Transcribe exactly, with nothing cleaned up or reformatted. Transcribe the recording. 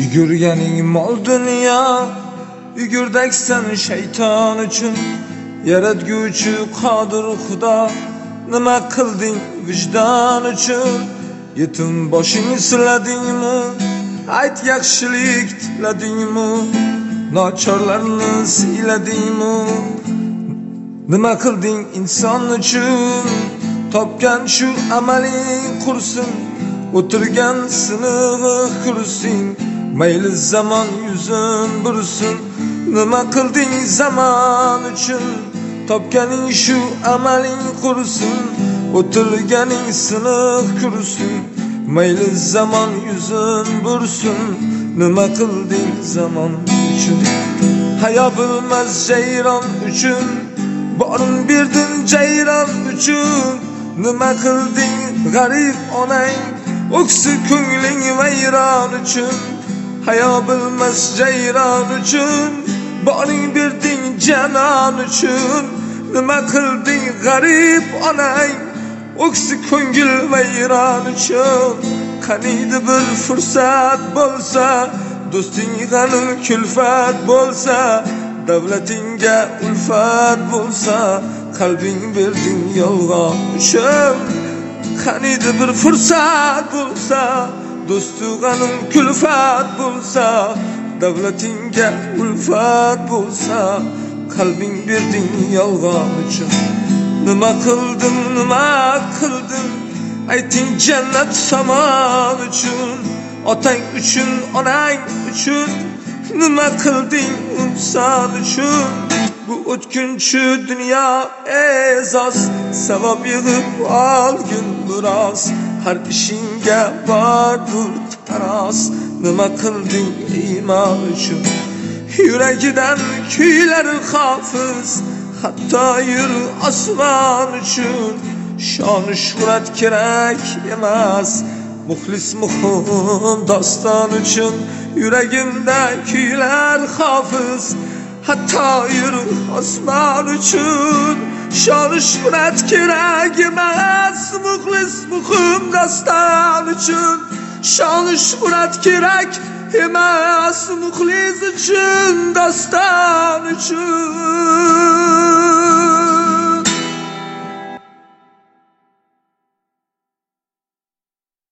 Yugurganing mol dunyo, yugurdaksan shayton uchun. Yaratguvchi qodir Xudo, nima qilding vijdon uchun? Yetim boshing siladingmi? Ayt yaxshilik tiladingmi? Nochorlarni siyladingmi? Nima qilding inson uchun? Topgan shu amaling qursin, o'tirgan sinig'i kursin. Mayli zaman yuzin bursin. Nima qilding zaman uchun? Topganing shu amaling qursin, o'tirganing siniq kursin. Mayli zaman yuzin bursin. Nima qilding zaman uchun? Hayo bilmas jayron uchun, borin berding jayron uchun. Nima qilding g'arib onang, o'ksi ko'ngling vayron uchun. Hayo bilmas jayron uchun, boring berding janon uchun. Nima qilding g'arib onang, o'ksi ko'ngil vayron uchun. Qaniydi bir fursat bo'lsa, do'sting g'anim kulfat bo'lsa, davlatingga ulfat bo'lsa, qalbing berding yolg'on uchun. Qaniydi bir fursat bo'lsa, do'stu g'anim kulfat bo'lsa, davlatingga ulfat bo'lsa, qalbing berding yolg'on uchun. Nima qildim, nima qildim? Ayting jannat samon uchun. Otang uchun, onang uchun. Nima qilding inson uchun? Bu o'tkinchi dunyo e'zoz, savob yig'ib olgin biroz. Har ishingga bordur taroz. Nima qilding iymon uchun? Yuragidan kuylar hofiz, hatto yur osmon uchun. Shon shuhrat kerak emas, muxlis muhim doston uchun. Yuragimda kuylar hofiz, hatto yur osmon uchun. Shon shuhrat kerak emas, muxlis muhim doston uchun. Shon shuhrat kerak emas, muxlis uchun, doston uchun.